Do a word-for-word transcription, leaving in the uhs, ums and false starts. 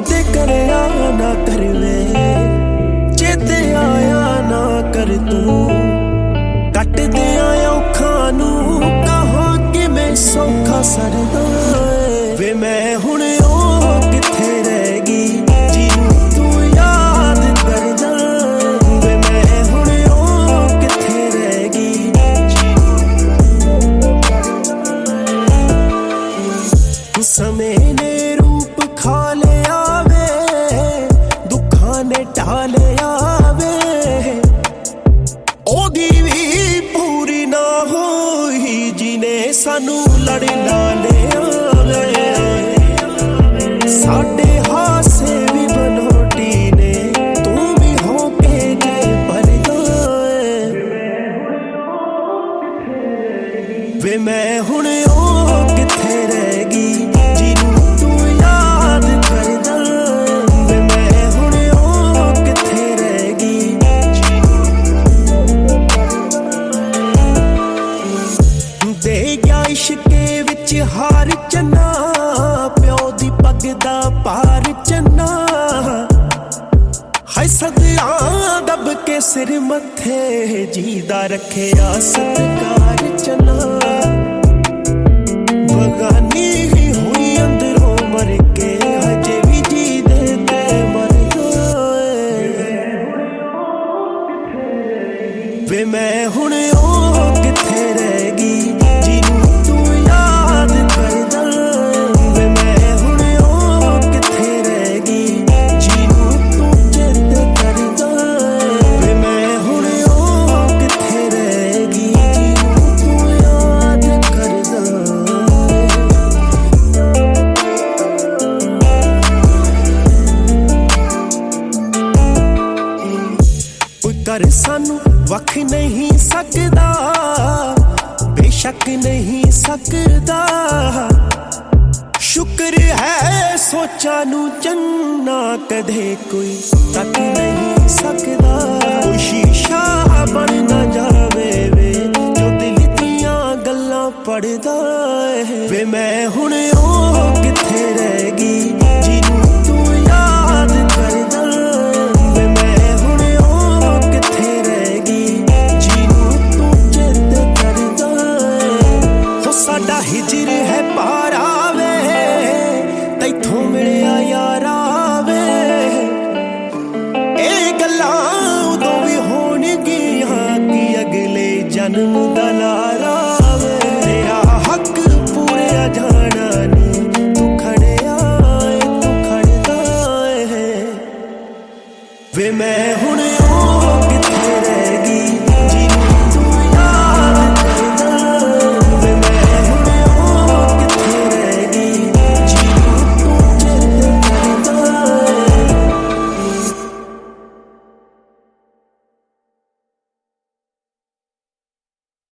चेते करया ना कर वे, चेते आया ना कर तू। कट दिया औखां नू कहां कि मैं सौखा सरदा वे। मैं हुण ओ किथे रह गई जिन्नू तू याद करदा वे। मैं हुण ओ किथे रह गई समय ने रूप खा लिया वे, दुखां ने ढा लिया वे। ओदी भी पूरी ना होई जिने सानू लड़ ला लिया वे। साडे हासे भी बनोटी ने तू भी हो के जे परदा वे। मैं हुण ओ किथे रह गई इश्के विच हार चन्ना, प्यो दी पग दा पार चन्ना। हाय सदियां दब के सिर मथे जीदा रखेया सत्कार चन्ना। बगानी ही हुई अंदरों मर के हजे भी जी दे ते मर गए वे। मैं हुण ओ किथे रह गई कर सानू वख नहीं सकदा, बेशक नहीं सकदा। शुक्र है सोचा नू चन्ना कदे कोई तक नहीं सकदा। कोई शीशा बन ना जावे वे जो दिल दियां गल्लां पढ़दा वे। मैं हुण ओ किथे रह गई जिन्नू तू याद करदा वे। मैं हुण ओ किथे रह गई जिन्नू तू चेते करदा हो। साडा हिजर है पारा वे तैथों मिलिया यारा वे। ए गल्लां उदों भी होणगियां कि अगले जन्म दा लारा वे। तेरा हक पूरा जाना नी तू खड़िया तू खड़दा है वे। मैं हुण ओ किथे